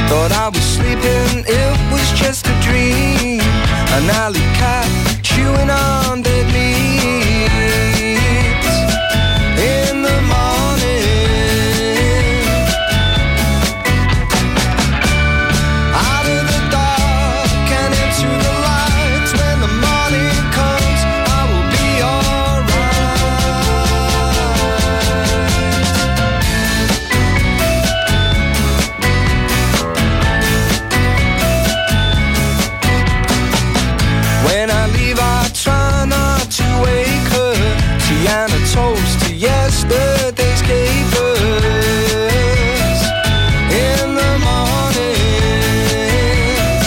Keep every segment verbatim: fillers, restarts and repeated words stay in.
Thought I was sleeping, it was just a dream. An alley cat chewing on dead leaves. In the morning, out of the dark and into the lights. When the morning comes, I will be alright. When I leave, I try not to wake her. Tiana toast to yesterday's capers. In the morning,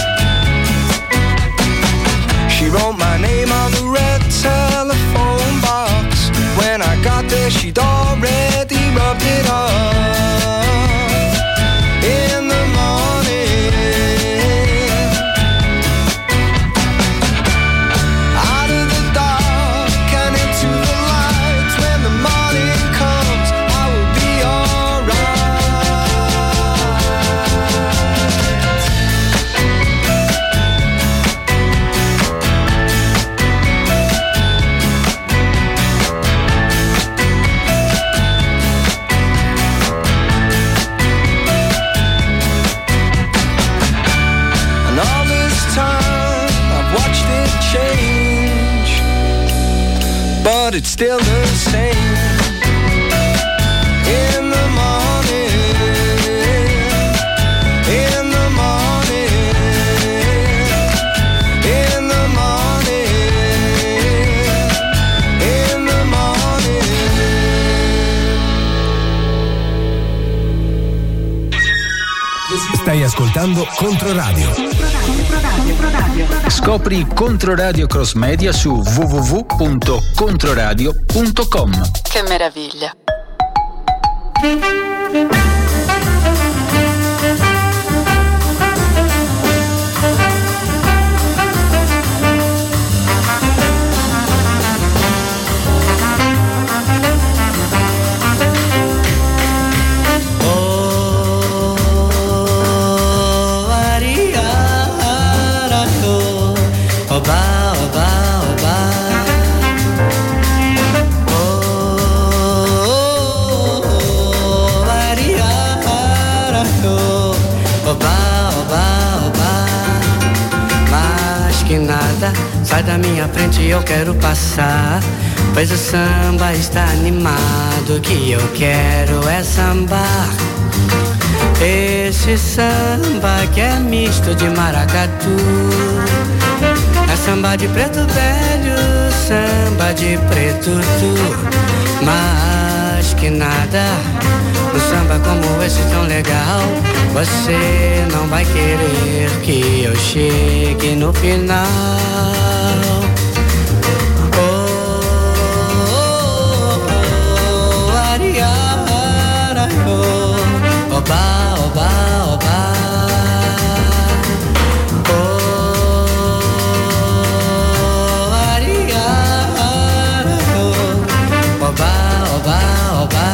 she wrote my name on the red telephone box. When I got there, she'd already rubbed it off. In the morning, out of the dark and into the lights. When the morning comes, I will be And all this time I've watched it change, but it's still the same. In the morning, in the morning, in the morning, in the morning. Stai ascoltando Controradio. Scopri Controradio Cross Media su w w w punto controradio punto com. Che meraviglia. Oba, oba, oba. Oh, oh, oh, Maria, oba, oba, oba. Mais que nada, sai da minha frente, eu quero passar. Pois o samba está animado, o que eu quero é sambar. Esse samba que é misto de maracatu. É samba de preto velho, samba de preto tu. Mas que nada, um samba como esse tão legal. Você não vai querer que eu chegue no final. Oh, oh, oh, ariara, oh, oba, oba, oba. Oba, oba, oba.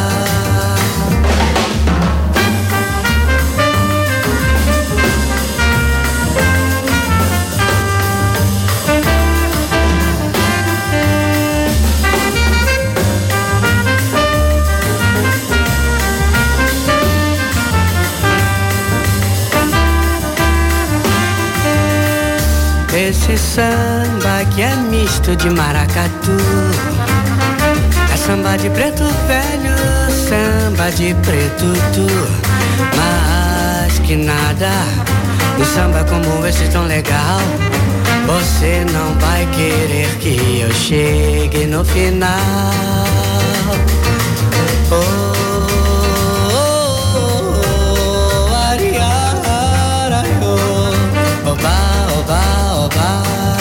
Esse samba que é misto de maracatu. É samba de preto velho, samba de preto tu. Mas que nada, um samba como esse tão legal. Você não vai querer que eu chegue no final. Oh, oh, oh, oh, ariara, oh, oba, oba, oba.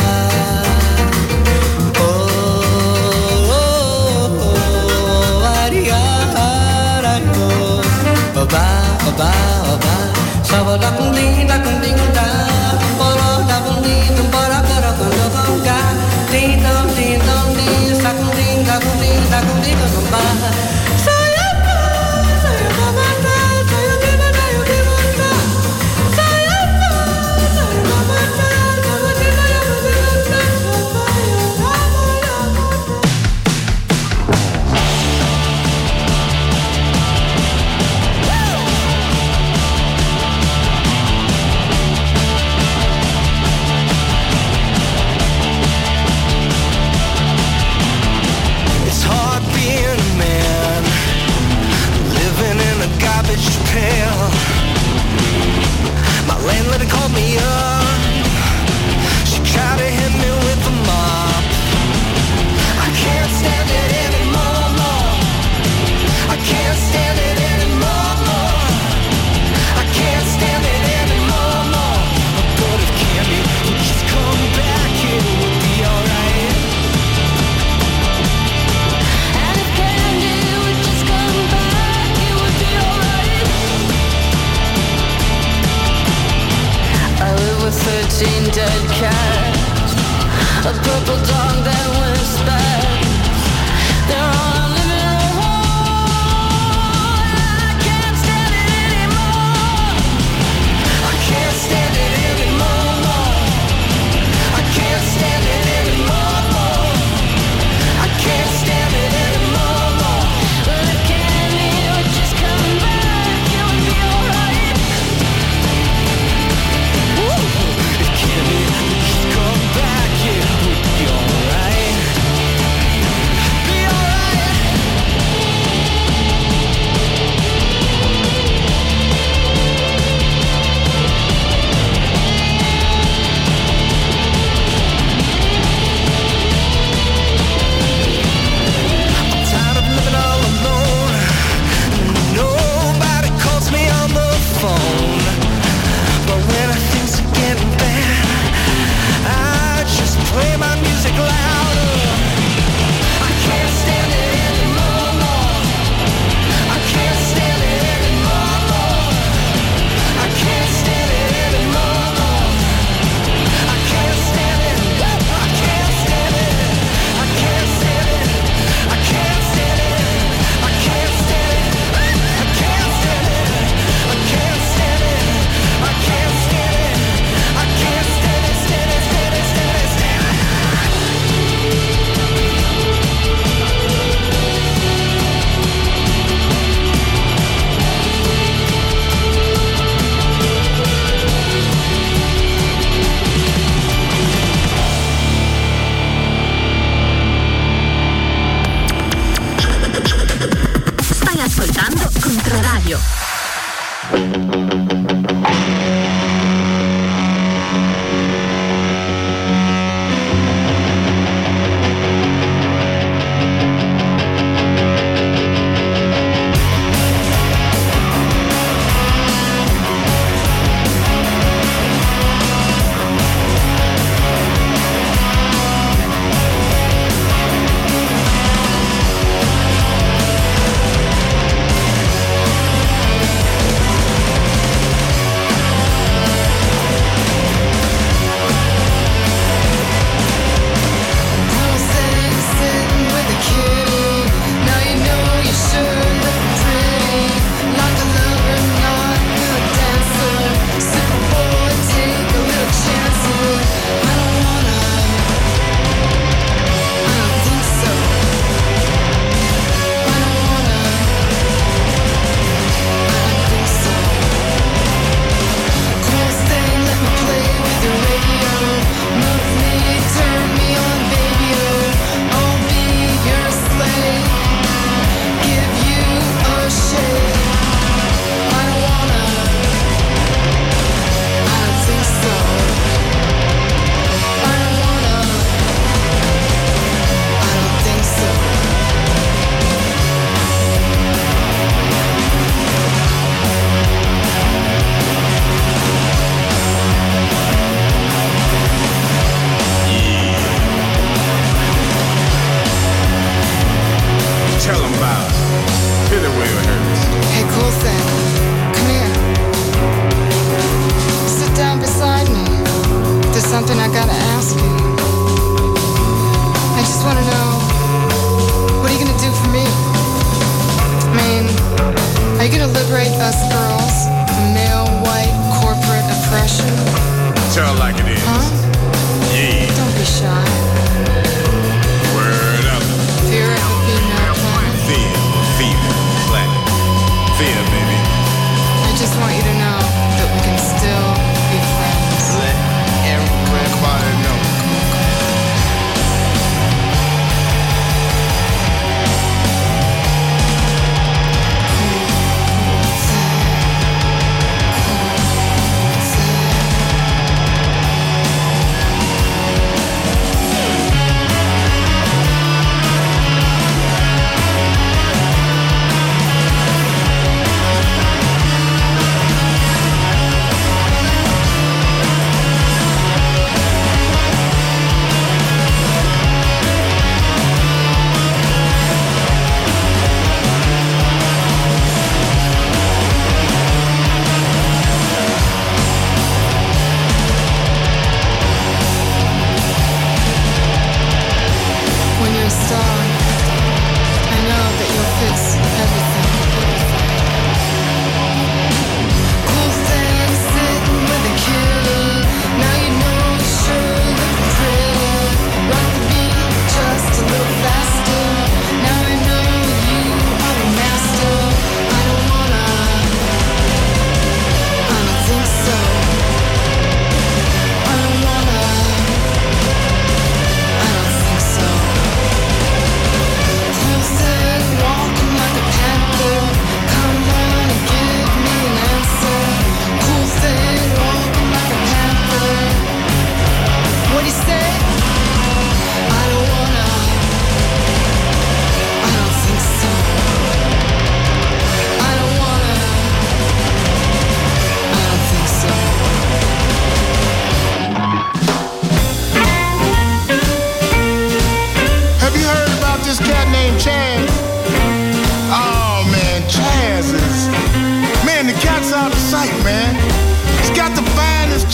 Oba, oba, oba. Só vou dar com linda, com linda. Bora, dar com linda, bora, bora, quando vão cá. Linda, linda, linda. Com linda, com linda, com linda, com barra. Sai a paz, sai a mamata, sai a viva, sai a viva, sai Landlady called me up. She tried to hit me with a mop. I can't stand it anymore, more. I can't stand it anymore, more. I can't stand it anymore, more. But if Candy would just come back, it would be alright. And if Candy would just come back, it would be alright. I live with thirteen dead cats, a purple dog that whispers. They're all I'm living alone. I can't stand it anymore. I can't stand it anymore, more. I can't stand it anymore, more. I can't stand it anymore, more. But if Candy would just come back, it would be alright. If Candy would just come back, it would be alright. Be alright. I'm tired of living all alone. Nobody calls me on the phone. But when things are getting bad, I just play my music louder. I can't stand it anymore, more. I can't stand it anymore, more. I can't stand it anymore, more. I can't stand it. I can't stand it. I can't stand it. I can't stand it. I can't stand it. I can't stand it. I can't stand it. I can't stand it. I can't stand it. Stand it. Stand it. Stand it. Stand it.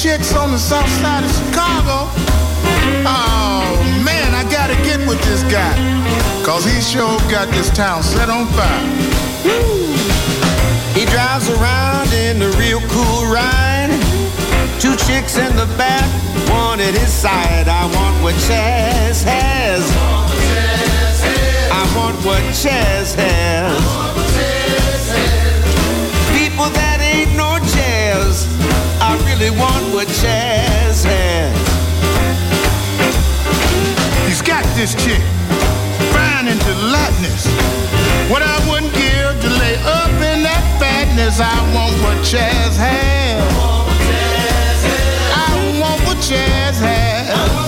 chicks on the south side of Chicago. Oh man, I gotta get with this guy, cause he sure got this town set on fire. Woo. He drives around in a real cool ride. Two chicks in the back, one at his side. I want what Chaz has. I want what Chaz has. People that ain't no jazz, I really want what Chaz has. He's got this chick, fine and gelatinous. What I wouldn't give to lay up in that fatness. I want what Chaz has. I want what Chaz has.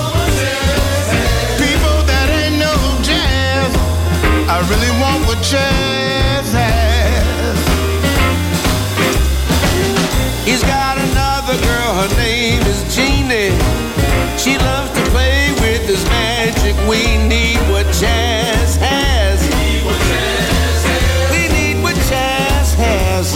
People that ain't no jazz, I really want what Chaz has. He's got another girl, her name is Jeannie. She loves to play with his magic. We need what Chaz has. We need what Chaz has.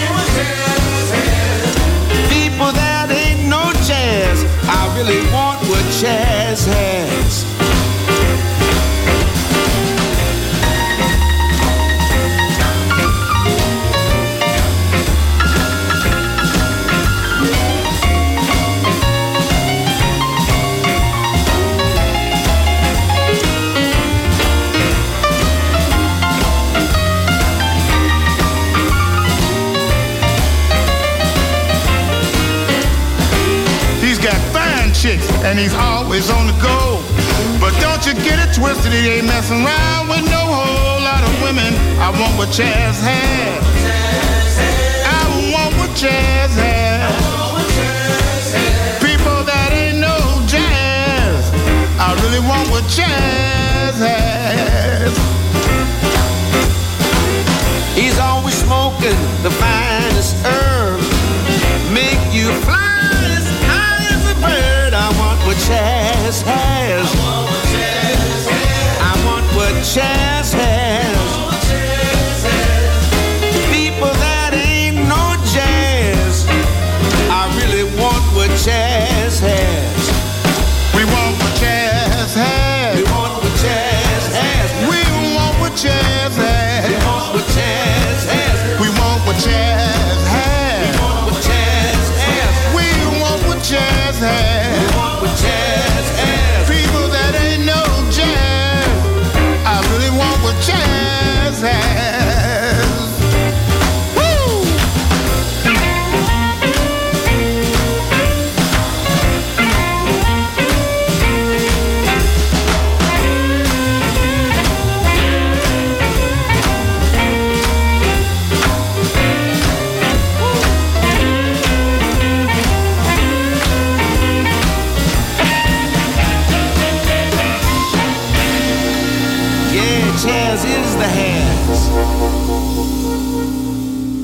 People that ain't no jazz, I really want what Chaz has. And he's always on the go. But don't you get it twisted, he ain't messing around with no whole lot of women. I want what Chaz has. I want what Chaz has. People that ain't no jazz, I really want what Chaz has. He's always smoking the finest herb, make you fly as high as a bird. I want what Chaz has. I want what Chaz has. People that ain't no jazz, I really want what Chaz has. We want what Chaz has. We want what Chaz has. We want what Chaz has. We want what Chaz has. We want what Chaz has. We want what Chaz has. We want what Chaz has. We want what Chaz has. People that ain't no jazz, I really want what Chaz has. Woo! Chaz is the hands.